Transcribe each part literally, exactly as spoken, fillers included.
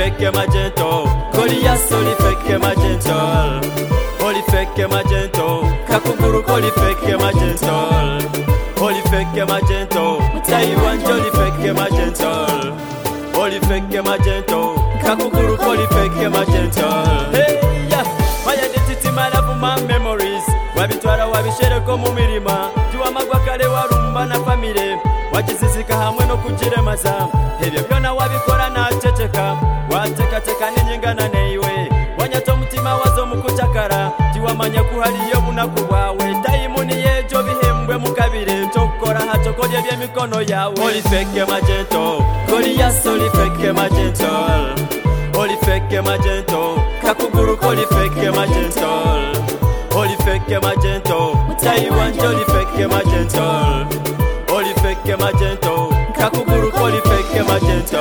fake magento, Goliath oli fake magento, oli fake magento, kakuguru oli fake magento, oli fake magento, Taiwan oli fake magento, oli fake magento, kakuguru oli fake magento. Hey ya, maya detiti malavu ma memories, wabitwara wabishereko mu mirima, juwa magwakale warumba na family, wajizizika hamwe no kujiremaza, ebyo byona wabikora na ceceka, watekateka ninyingana neiwe, wanyato mutima wazo mukutakara, tiwamanya kuhaliyo bunaku bwawe, tayimuni yejo bihembwe mukabire, tokora hatokodye byemikono yawe. Oli fake magento, Goliath oli fake magento, oli fake magento, kakuguru oli fake magento, oli fake magento, Taiwan oli fake magento, oli fake magento, kakuguru oli fake magento.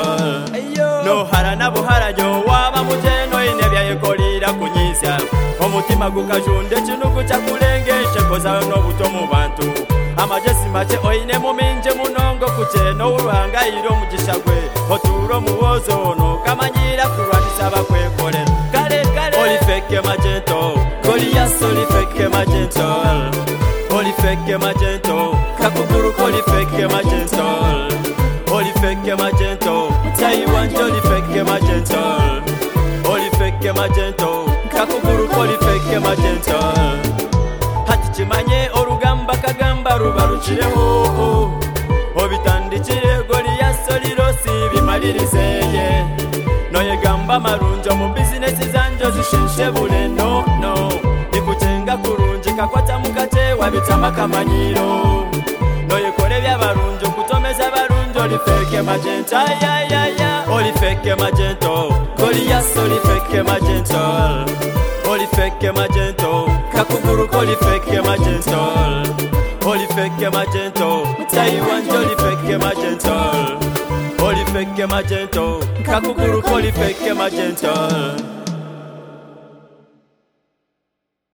No harana buharajo waba mujeno inebya yekolira kunyisa, omutima gukajunde kinuku kyakulengeshe koza no buto mu bantu, amajesi mache oine muminje munongo kucheno uruhanga iro mugishagwe, oturo muwozo no kamanyira kurwanisa bakwekole kale kale. Oli fake magento, Goliath oli fake magento, oli fake magento, kakuguru oli fake magento, oli fake magento, Taiwan oli fake magento, oli fake magento, kakuguru oli fake magento. Hati chimanye orugamba kagamba rubarukireho, obitandikire Goliath oli rosi bimalirize, noye gamba marunjo mu business zanjo zishinshe bule no no, nikuchenga kurunji kakwata mukate wabitama kamanyiro, noye kore byabarunjo kutomeza barunjo. Oli fake magento, ya ya ya, oli fake magento, Goliath oli fake magento, oli fake magento, kakuguru oli fake magento, oli fake magento, Taiwan oli fake magento, oli fake magento, kakuguru oli fake magento.